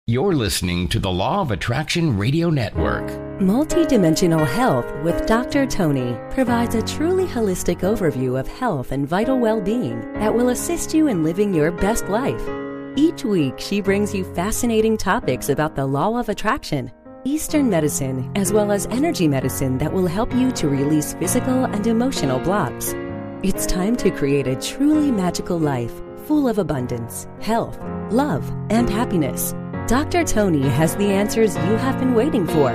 You're listening to the Law of Attraction Radio Network. Multidimensional Health with Dr. Tony provides a truly holistic overview of health and vital well-being that will assist you in living your best life. Each week, she brings you fascinating topics about the law of attraction, Eastern medicine, as well as energy medicine that will help you to release physical and emotional blocks. It's time to create a truly magical life full of abundance, health, love, and happiness. Dr. Tony has the answers you have been waiting for.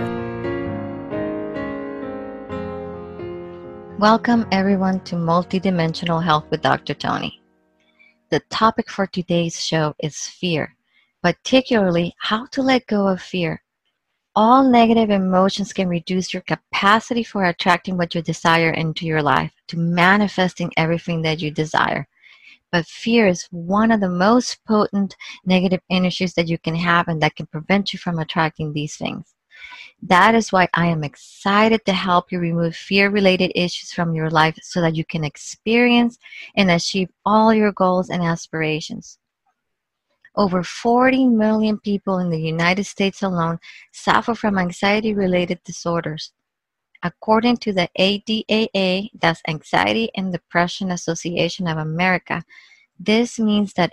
Welcome everyone to Multidimensional Health with Dr. Tony. The topic for today's show is fear, particularly how to let go of fear. All negative emotions can reduce your capacity for attracting what you desire into your life, to manifesting everything that you desire. But fear is one of the most potent negative energies that you can have and that can prevent you from attracting these things. That is why I am excited to help you remove fear-related issues from your life so that you can experience and achieve all your goals and aspirations. Over 40 million people in the United States alone suffer from anxiety-related disorders. According to the ADAA, that's Anxiety and Depression Association of America, this means that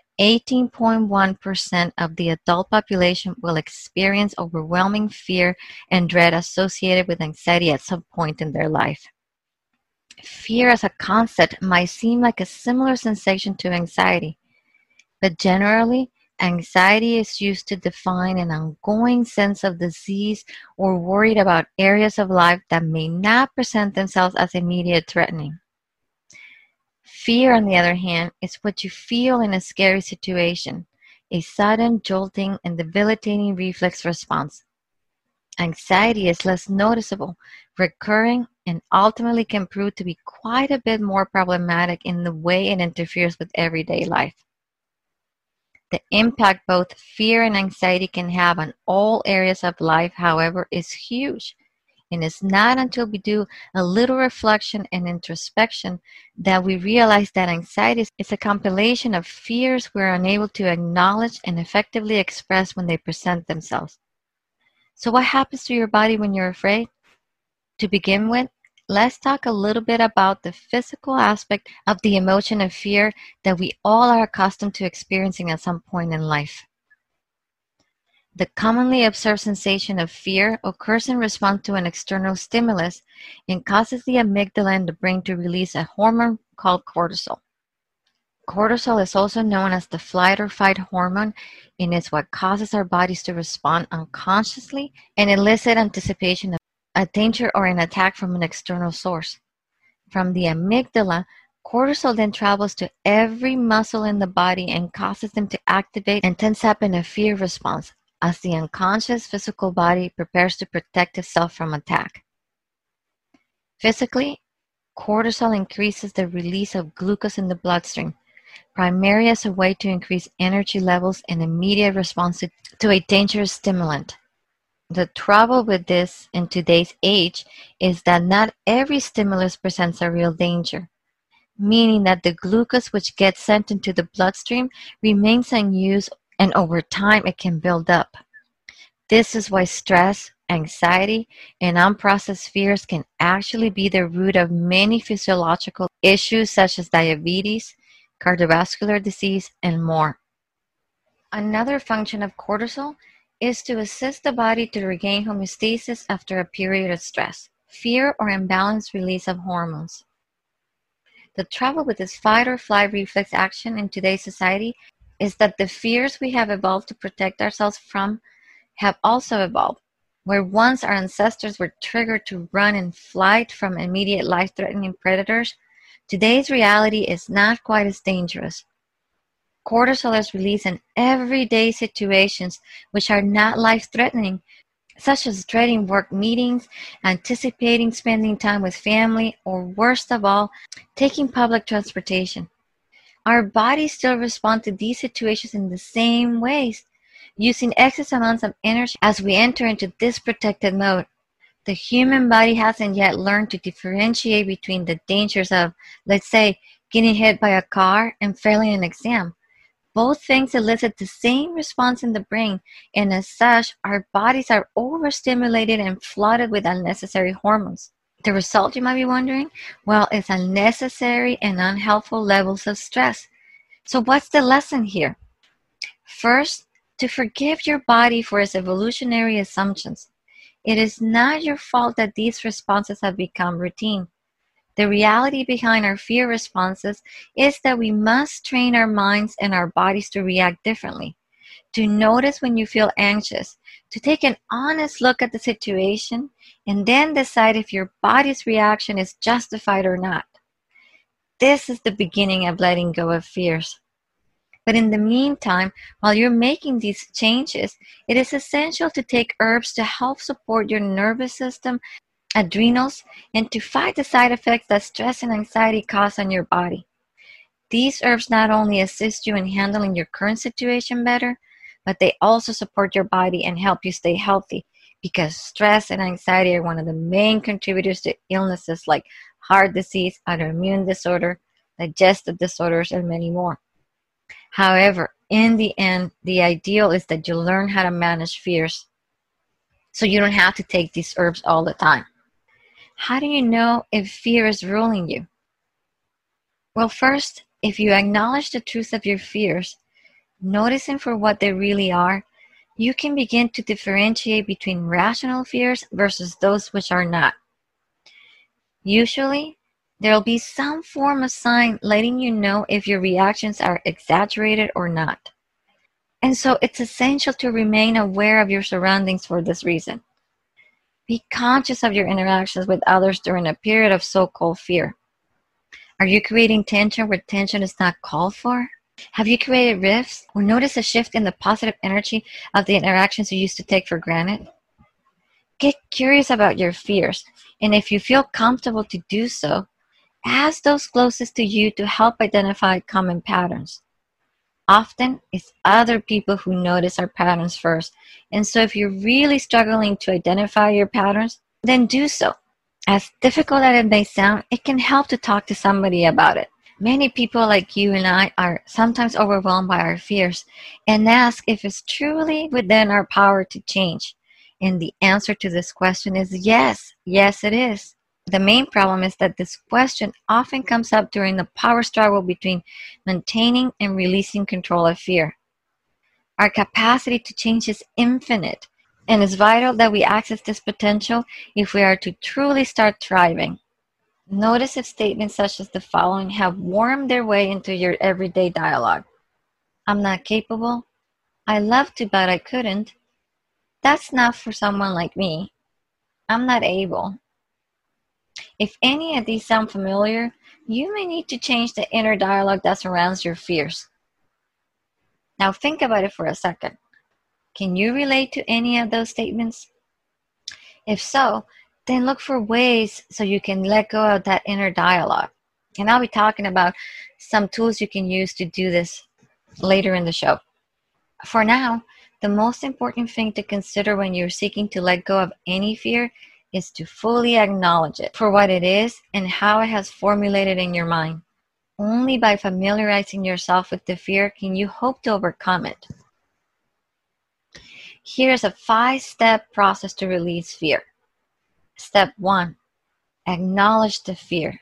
18.1% of the adult population will experience overwhelming fear and dread associated with anxiety at some point in their life. Fear as a concept might seem like a similar sensation to anxiety, but generally, anxiety is used to define an ongoing sense of disease or worried about areas of life that may not present themselves as immediate threatening. Fear, on the other hand, is what you feel in a scary situation, a sudden, jolting, and debilitating reflex response. Anxiety is less noticeable, recurring, and ultimately can prove to be quite a bit more problematic in the way it interferes with everyday life. The impact both fear and anxiety can have on all areas of life, however, is huge. And it's not until we do a little reflection and introspection that we realize that anxiety is a compilation of fears we're unable to acknowledge and effectively express when they present themselves. So what happens to your body when you're afraid? To begin with, let's talk a little bit about the physical aspect of the emotion of fear that we all are accustomed to experiencing at some point in life. The commonly observed sensation of fear occurs in response to an external stimulus and causes the amygdala in the brain to release a hormone called cortisol. Cortisol is also known as the flight or fight hormone, and it's what causes our bodies to respond unconsciously and elicit anticipation of a danger or an attack from an external source. From the amygdala, cortisol then travels to every muscle in the body and causes them to activate and tense up in a fear response as the unconscious physical body prepares to protect itself from attack. Physically, cortisol increases the release of glucose in the bloodstream, primarily as a way to increase energy levels and immediate response to a dangerous stimulant. The trouble with this in today's age is that not every stimulus presents a real danger, meaning that the glucose which gets sent into the bloodstream remains unused and over time it can build up. This is why stress, anxiety, and unprocessed fears can actually be the root of many physiological issues such as diabetes, cardiovascular disease, and more. Another function of cortisol is to assist the body to regain homeostasis after a period of stress, fear, or imbalanced release of hormones. The trouble with this fight or flight reflex action in today's society is that the fears we have evolved to protect ourselves from have also evolved. Where once our ancestors were triggered to run and flight from immediate life-threatening predators, today's reality is not quite as dangerous. Cortisol is released in everyday situations which are not life-threatening, such as dreading work meetings, anticipating spending time with family, or worst of all, taking public transportation. Our bodies still respond to these situations in the same ways, using excess amounts of energy as we enter into this protected mode. The human body hasn't yet learned to differentiate between the dangers of, let's say, getting hit by a car and failing an exam. Both things elicit the same response in the brain, and as such, our bodies are overstimulated and flooded with unnecessary hormones. The result, you might be wondering? Well, it's unnecessary and unhelpful levels of stress. So what's the lesson here? First, to forgive your body for its evolutionary assumptions. It is not your fault that these responses have become routine. The reality behind our fear responses is that we must train our minds and our bodies to react differently, to notice when you feel anxious, to take an honest look at the situation, and then decide if your body's reaction is justified or not. This is the beginning of letting go of fears. But in the meantime, while you're making these changes, it is essential to take herbs to help support your nervous system, adrenals, and to fight the side effects that stress and anxiety cause on your body. These herbs not only assist you in handling your current situation better, but they also support your body and help you stay healthy, because stress and anxiety are one of the main contributors to illnesses like heart disease, autoimmune disorder, digestive disorders, and many more. However, in the end, the ideal is that you learn how to manage fears so you don't have to take these herbs all the time. How do you know if fear is ruling you? Well, first, if you acknowledge the truth of your fears, noticing for what they really are, you can begin to differentiate between rational fears versus those which are not. Usually, there will be some form of sign letting you know if your reactions are exaggerated or not. And so it's essential to remain aware of your surroundings for this reason. Be conscious of your interactions with others during a period of so-called fear. Are you creating tension where tension is not called for? Have you created rifts or noticed a shift in the positive energy of the interactions you used to take for granted? Get curious about your fears, and if you feel comfortable to do so, ask those closest to you to help identify common patterns. Often, it's other people who notice our patterns first, and so if you're really struggling to identify your patterns, then do so. As difficult as it may sound, it can help to talk to somebody about it. Many people like you and I are sometimes overwhelmed by our fears and ask if it's truly within our power to change. And the answer to this question is yes. Yes, it is. The main problem is that this question often comes up during the power struggle between maintaining and releasing control of fear. Our capacity to change is infinite, and it's vital that we access this potential if we are to truly start thriving. Notice if statements such as the following have wormed their way into your everyday dialogue. I'm not capable. I love to, but I couldn't. That's not for someone like me. I'm not able. If any of these sound familiar, you may need to change the inner dialogue that surrounds your fears. Now think about it for a second. Can you relate to any of those statements? If so, then look for ways so you can let go of that inner dialogue. And I'll be talking about some tools you can use to do this later in the show. For now, the most important thing to consider when you're seeking to let go of any fear is to fully acknowledge it for what it is and how it has formulated in your mind. Only by familiarizing yourself with the fear can you hope to overcome it. Here's a 5-step process to release fear. Step 1, acknowledge the fear.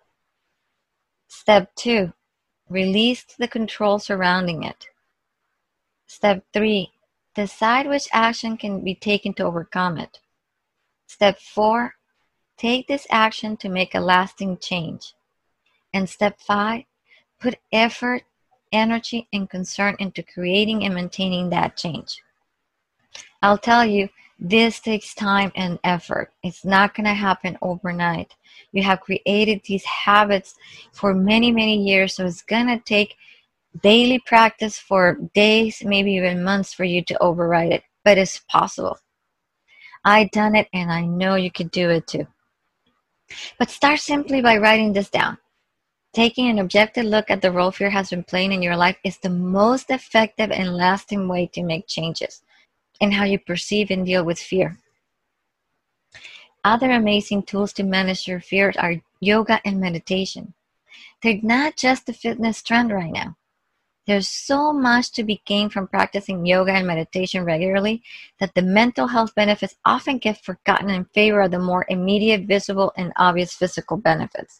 Step 2, release the control surrounding it. Step 3, decide which action can be taken to overcome it. Step 4, take this action to make a lasting change. And step 5, put effort, energy, and concern into creating and maintaining that change. I'll tell you, this takes time and effort. It's not going to happen overnight. You have created these habits for many, many years, so it's going to take daily practice for days, maybe even months for you to override it, but it's possible. I've done it, and I know you could do it too. But start simply by writing this down. Taking an objective look at the role fear has been playing in your life is the most effective and lasting way to make changes in how you perceive and deal with fear. Other amazing tools to manage your fears are yoga and meditation. They're not just a fitness trend right now. There's so much to be gained from practicing yoga and meditation regularly that the mental health benefits often get forgotten in favor of the more immediate, visible, and obvious physical benefits.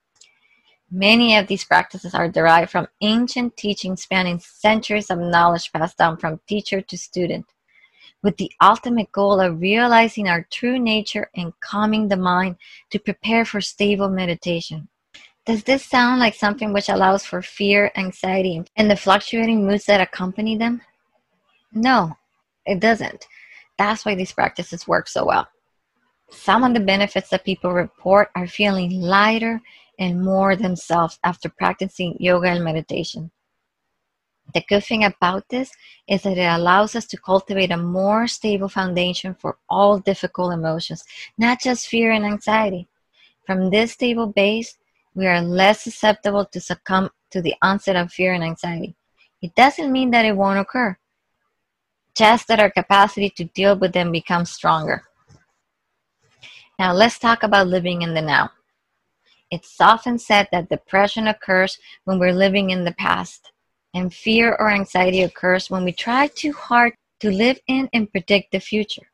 Many of these practices are derived from ancient teachings spanning centuries of knowledge passed down from teacher to student, with the ultimate goal of realizing our true nature and calming the mind to prepare for stable meditation. Does this sound like something which allows for fear, anxiety, and the fluctuating moods that accompany them? No, it doesn't. That's why these practices work so well. Some of the benefits that people report are feeling lighter and more themselves after practicing yoga and meditation. The good thing about this is that it allows us to cultivate a more stable foundation for all difficult emotions, not just fear and anxiety. From this stable base, we are less susceptible to succumb to the onset of fear and anxiety. It doesn't mean that it won't occur, just that our capacity to deal with them becomes stronger. Now let's talk about living in the now. It's often said that depression occurs when we're living in the past, and fear or anxiety occurs when we try too hard to live in and predict the future.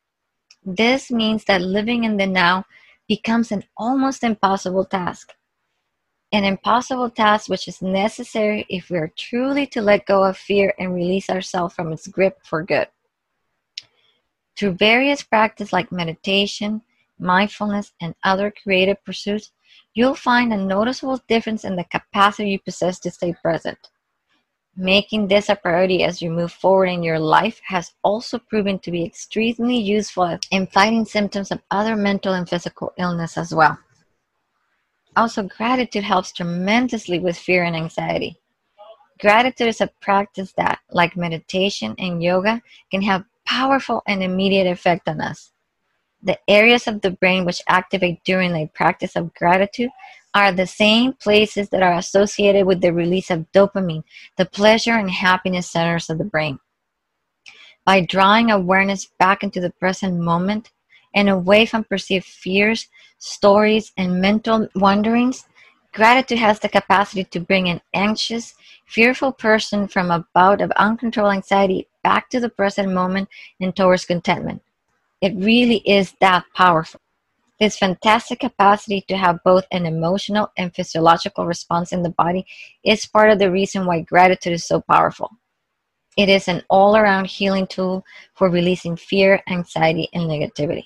This means that living in the now becomes an almost impossible task. An impossible task which is necessary if we are truly to let go of fear and release ourselves from its grip for good. Through various practices like meditation, mindfulness, and other creative pursuits, you'll find a noticeable difference in the capacity you possess to stay present. Making this a priority as you move forward in your life has also proven to be extremely useful in fighting symptoms of other mental and physical illness as well. Also, gratitude helps tremendously with fear and anxiety. Gratitude is a practice that, like meditation and yoga, can have powerful and immediate effect on us. The areas of the brain which activate during the practice of gratitude are the same places that are associated with the release of dopamine, the pleasure and happiness centers of the brain. By drawing awareness back into the present moment and away from perceived fears, stories, and mental wanderings, gratitude has the capacity to bring an anxious, fearful person from a bout of uncontrolled anxiety back to the present moment and towards contentment. It really is that powerful. This fantastic capacity to have both an emotional and physiological response in the body is part of the reason why gratitude is so powerful. It is an all-around healing tool for releasing fear, anxiety, and negativity.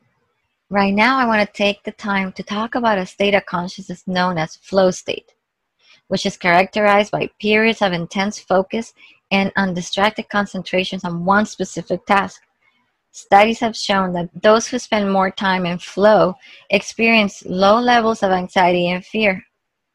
Right now, I want to take the time to talk about a state of consciousness known as flow state, which is characterized by periods of intense focus and undistracted concentrations on one specific task. Studies have shown that those who spend more time in flow experience low levels of anxiety and fear.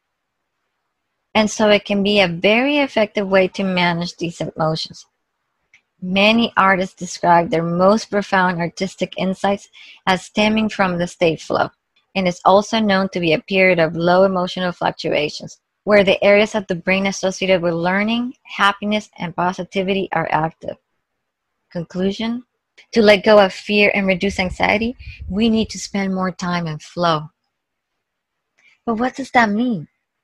And so it can be a very effective way to manage these emotions. Many artists describe their most profound artistic insights as stemming from the state flow, and is also known to be a period of low emotional fluctuations, where the areas of the brain associated with learning, happiness, and positivity are active. Conclusion: to let go of fear and reduce anxiety, we need to spend more time in flow. But what does that mean?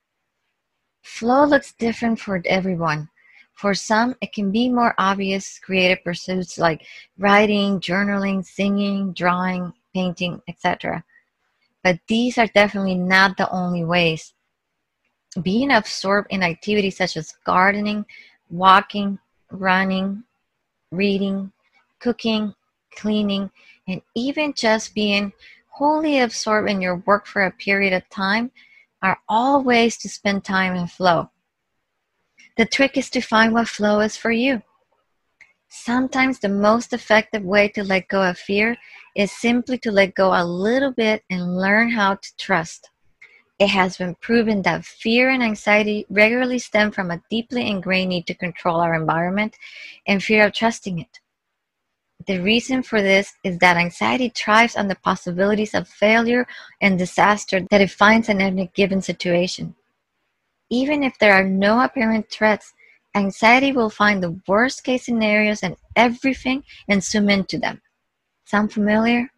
Flow looks different for everyone. For some, it can be more obvious creative pursuits like writing, journaling, singing, drawing, painting, etc. But these are definitely not the only ways. Being absorbed in activities such as gardening, walking, running, reading, cooking, cleaning, and even just being wholly absorbed in your work for a period of time are all ways to spend time in flow. The trick is to find what flow is for you. Sometimes the most effective way to let go of fear is simply to let go a little bit and learn how to trust. It has been proven that fear and anxiety regularly stem from a deeply ingrained need to control our environment and fear of trusting it. The reason for this is that anxiety thrives on the possibilities of failure and disaster that it finds in any given situation. Even if there are no apparent threats, anxiety will find the worst case scenarios and everything and zoom into them. Sound familiar?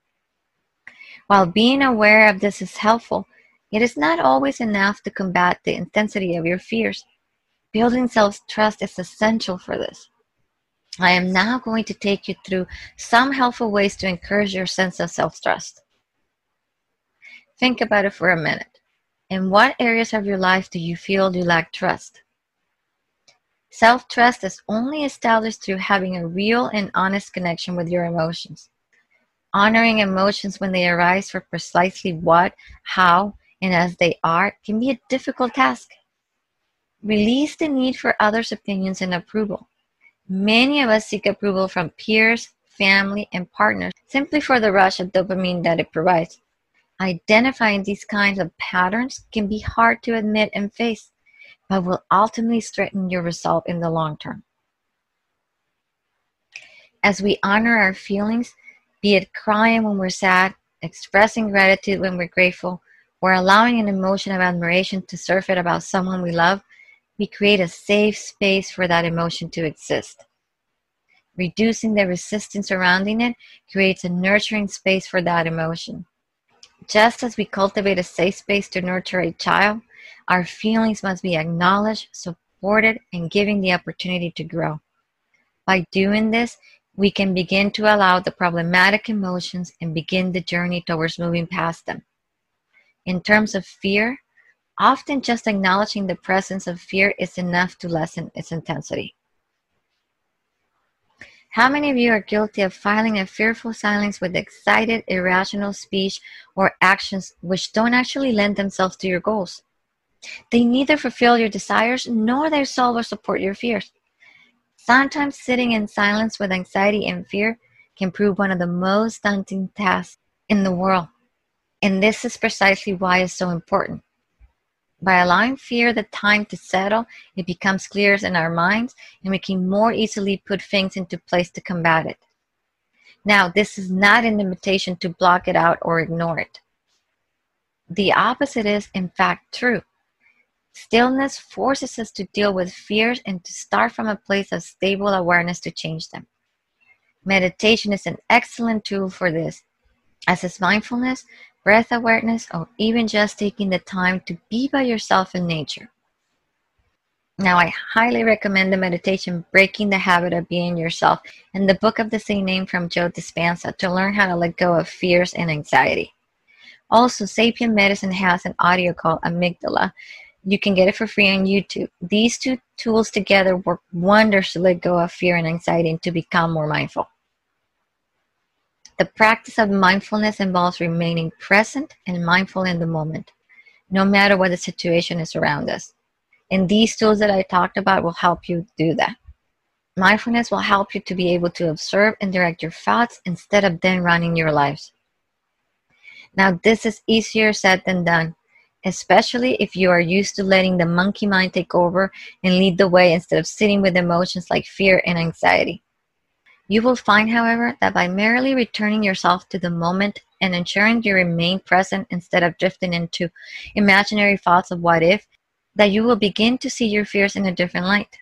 While being aware of this is helpful, it is not always enough to combat the intensity of your fears. Building self-trust is essential for this. I am now going to take you through some helpful ways to encourage your sense of self-trust. Think about it for a minute. In what areas of your life do you feel you lack trust? Self-trust is only established through having a real and honest connection with your emotions. Honoring emotions when they arise for precisely what, how, and as they are can be a difficult task. Release the need for others' opinions and approval. Many of us seek approval from peers, family, and partners simply for the rush of dopamine that it provides. Identifying these kinds of patterns can be hard to admit and face, but will ultimately strengthen your resolve in the long term. As we honor our feelings, be it crying when we're sad, expressing gratitude when we're grateful, or allowing an emotion of admiration to surface about someone we love, we create a safe space for that emotion to exist. Reducing the resistance surrounding it creates a nurturing space for that emotion. Just as we cultivate a safe space to nurture a child, our feelings must be acknowledged, supported, and given the opportunity to grow. By doing this, we can begin to allow the problematic emotions and begin the journey towards moving past them. In terms of fear, often just acknowledging the presence of fear is enough to lessen its intensity. How many of you are guilty of filing a fearful silence with excited, irrational speech or actions which don't actually lend themselves to your goals? They neither fulfill your desires nor they solve or support your fears. Sometimes sitting in silence with anxiety and fear can prove one of the most daunting tasks in the world. And this is precisely why it's so important. By allowing fear the time to settle, it becomes clearer in our minds and we can more easily put things into place to combat it. Now, this is not an invitation to block it out or ignore it. The opposite is, in fact, true. Stillness forces us to deal with fears and to start from a place of stable awareness to change them. Meditation is an excellent tool for this, as is mindfulness, breath awareness, or even just taking the time to be by yourself in nature. Now, I highly recommend the meditation Breaking the Habit of Being Yourself and the book of the same name from Joe Dispenza to learn how to let go of fears and anxiety. Also, Sapien Medicine has an audio called Amygdala. You can get it for free on YouTube. These two tools together work wonders to let go of fear and anxiety and to become more mindful. The practice of mindfulness involves remaining present and mindful in the moment, no matter what the situation is around us. And these tools that I talked about will help you do that. Mindfulness will help you to be able to observe and direct your thoughts instead of then running your lives. Now, this is easier said than done, especially if you are used to letting the monkey mind take over and lead the way instead of sitting with emotions like fear and anxiety. You will find, however, that by merely returning yourself to the moment and ensuring you remain present instead of drifting into imaginary thoughts of what if, that you will begin to see your fears in a different light.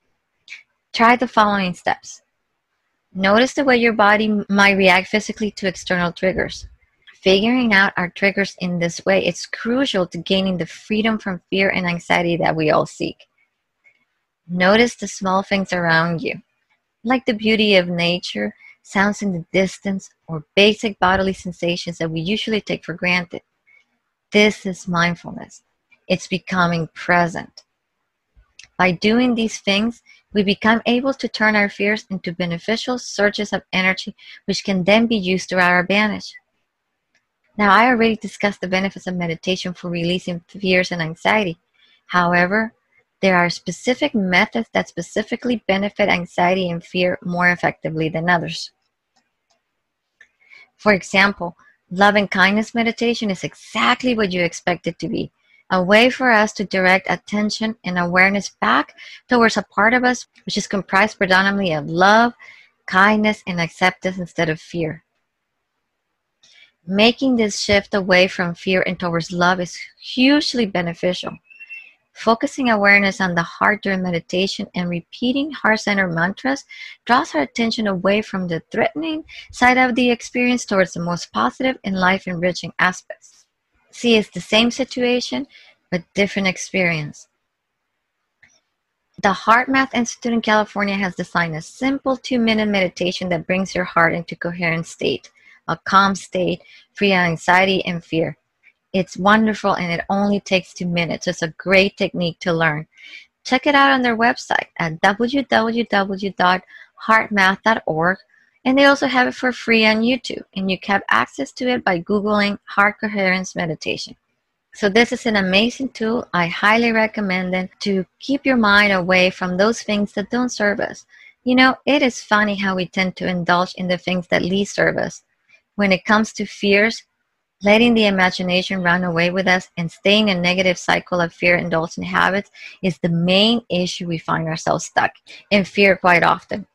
Try the following steps. Notice the way your body might react physically to external triggers. Figuring out our triggers in this way is crucial to gaining the freedom from fear and anxiety that we all seek. Notice the small things around you, like the beauty of nature, sounds in the distance, or basic bodily sensations that we usually take for granted. This is mindfulness. It's becoming present. By doing these things, we become able to turn our fears into beneficial surges of energy, which can then be used to our advantage. Now, I already discussed the benefits of meditation for releasing fears and anxiety. However, there are specific methods that specifically benefit anxiety and fear more effectively than others. For example, love and kindness meditation is exactly what you expect it to be, a way for us to direct attention and awareness back towards a part of us which is comprised predominantly of love, kindness, and acceptance instead of fear. Making this shift away from fear and towards love is hugely beneficial. Focusing awareness on the heart during meditation and repeating heart-centered mantras draws our attention away from the threatening side of the experience towards the most positive and life-enriching aspects. See, it's the same situation, but different experience. The HeartMath Institute in California has designed a simple 2-minute meditation that brings your heart into coherent state, a calm state, free of anxiety and fear. It's wonderful and it only takes 2 minutes. It's a great technique to learn. Check it out on their website at www.heartmath.org, and they also have it for free on YouTube, and you can have access to it by Googling Heart Coherence Meditation. So this is an amazing tool. I highly recommend it to keep your mind away from those things that don't serve us. You know, it is funny how we tend to indulge in the things that least serve us. When it comes to fears, letting the imagination run away with us and staying in a negative cycle of fear-indulgent habits is the main issue. We find ourselves stuck in fear quite often.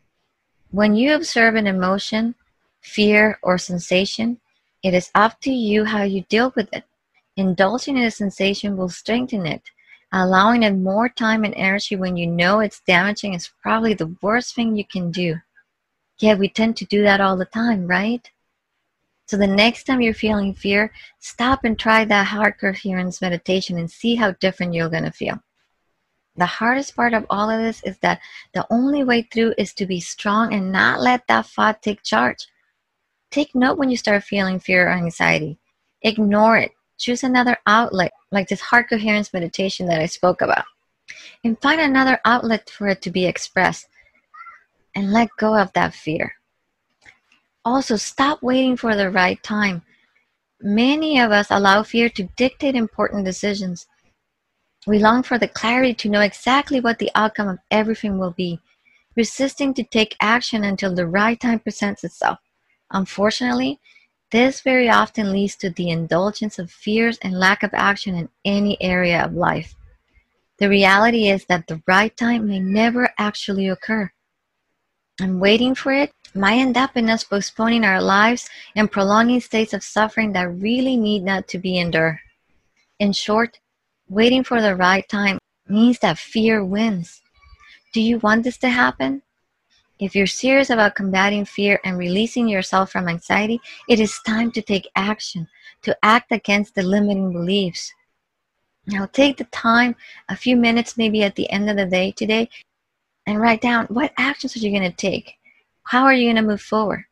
When you observe an emotion, fear, or sensation, it is up to you how you deal with it. Indulging in a sensation will strengthen it. Allowing it more time and energy when you know it's damaging is probably the worst thing you can do. Yet we tend to do that all the time, right? So the next time you're feeling fear, stop and try that heart coherence meditation and see how different you're going to feel. The hardest part of all of this is that the only way through is to be strong and not let that thought take charge. Take note when you start feeling fear or anxiety. Ignore it. Choose another outlet, like this heart coherence meditation that I spoke about. And find another outlet for it to be expressed. And let go of that fear. Also, stop waiting for the right time. Many of us allow fear to dictate important decisions. We long for the clarity to know exactly what the outcome of everything will be, resisting to take action until the right time presents itself. Unfortunately, this very often leads to the indulgence of fears and lack of action in any area of life. The reality is that the right time may never actually occur. And waiting for it might end up in us postponing our lives and prolonging states of suffering that really need not to be endured. In short, waiting for the right time means that fear wins. Do you want this to happen? If you're serious about combating fear and releasing yourself from anxiety, it is time to take action, to act against the limiting beliefs. Now take the time, a few minutes maybe at the end of the day today, and write down what actions are you going to take. How are you going to move forward?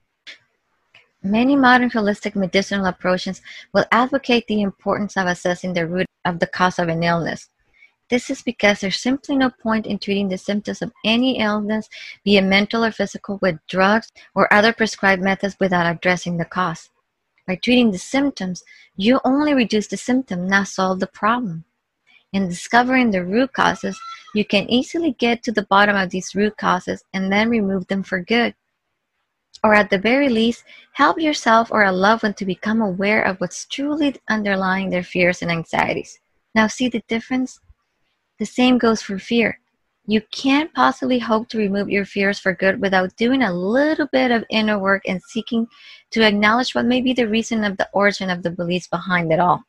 Many modern holistic medicinal approaches will advocate the importance of assessing the root of the cause of an illness. This is because there's simply no point in treating the symptoms of any illness, be it mental or physical, with drugs or other prescribed methods without addressing the cause. By treating the symptoms, you only reduce the symptom, not solve the problem. In discovering the root causes, you can easily get to the bottom of these root causes and then remove them for good. Or at the very least, help yourself or a loved one to become aware of what's truly underlying their fears and anxieties. Now see the difference? The same goes for fear. You can't possibly hope to remove your fears for good without doing a little bit of inner work and seeking to acknowledge what may be the reason of the origin of the beliefs behind it all.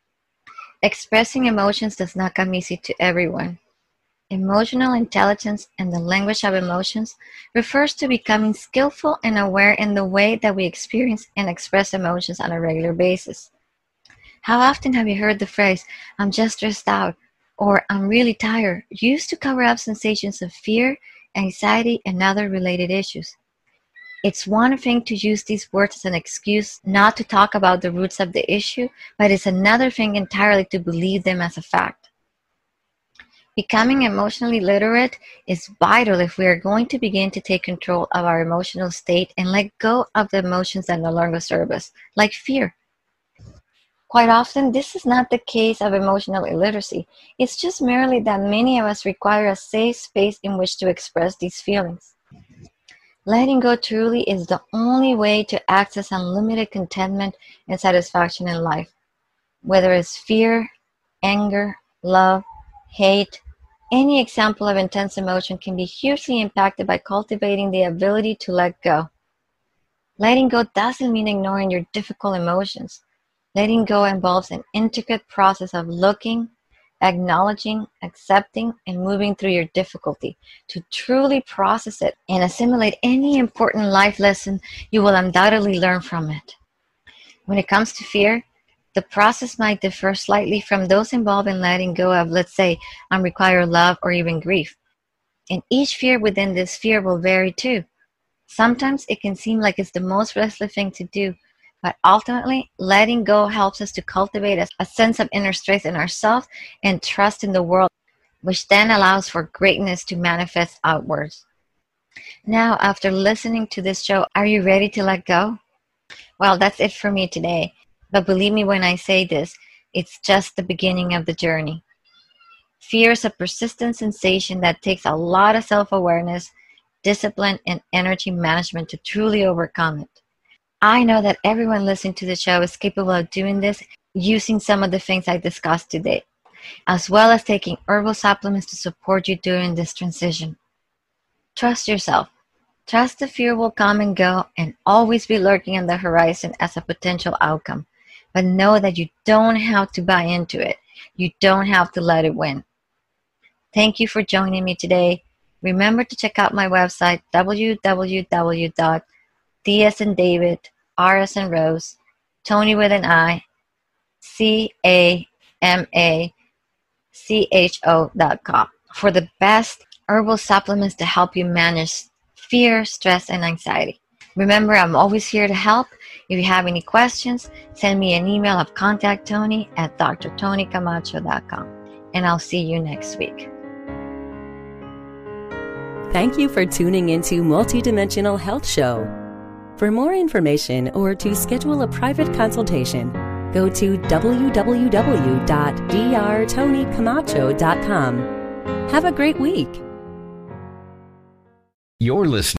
Expressing emotions does not come easy to everyone. Emotional intelligence and the language of emotions refers to becoming skillful and aware in the way that we experience and express emotions on a regular basis. How often have you heard the phrase, "I'm just stressed out," or "I'm really tired," used to cover up sensations of fear, anxiety, and other related issues? It's one thing to use these words as an excuse not to talk about the roots of the issue, but it's another thing entirely to believe them as a fact. Becoming emotionally literate is vital if we are going to begin to take control of our emotional state and let go of the emotions that no longer serve us, like fear. Quite often, this is not the case of emotional illiteracy. It's just merely that many of us require a safe space in which to express these feelings. Letting go truly is the only way to access unlimited contentment and satisfaction in life. Whether it's fear, anger, love, hate, any example of intense emotion can be hugely impacted by cultivating the ability to let go. Letting go doesn't mean ignoring your difficult emotions. Letting go involves an intricate process of looking, acknowledging, accepting, and moving through your difficulty to truly process it and assimilate any important life lesson you will undoubtedly learn from it. When it comes to fear, The process might differ slightly from those involved in letting go of, let's say, unrequired love or even grief. And each fear within this sphere will vary too. Sometimes it can seem like it's the most restless thing to do, but ultimately, letting go helps us to cultivate a sense of inner strength in ourselves and trust in the world, which then allows for greatness to manifest outwards. Now, after listening to this show, are you ready to let go? Well, that's it for me today. But believe me when I say this, it's just the beginning of the journey. Fear is a persistent sensation that takes a lot of self-awareness, discipline, and energy management to truly overcome it. I know that everyone listening to the show is capable of doing this using some of the things I discussed today, as well as taking herbal supplements to support you during this transition. Trust yourself. Trust the fear will come and go and always be lurking on the horizon as a potential outcome. But know that you don't have to buy into it. You don't have to let it win. Thank you for joining me today. Remember to check out my website, www.D as in David, R as in Rose, Tony with an I, CAMACHO.com for the best herbal supplements to help you manage fear, stress, and anxiety. Remember, I'm always here to help. If you have any questions, send me an email at contacttony@drtonycamacho.com. And I'll see you next week. Thank you for tuning into Multidimensional Health Show. For more information or to schedule a private consultation, go to www.drtonycamacho.com. Have a great week. You're listening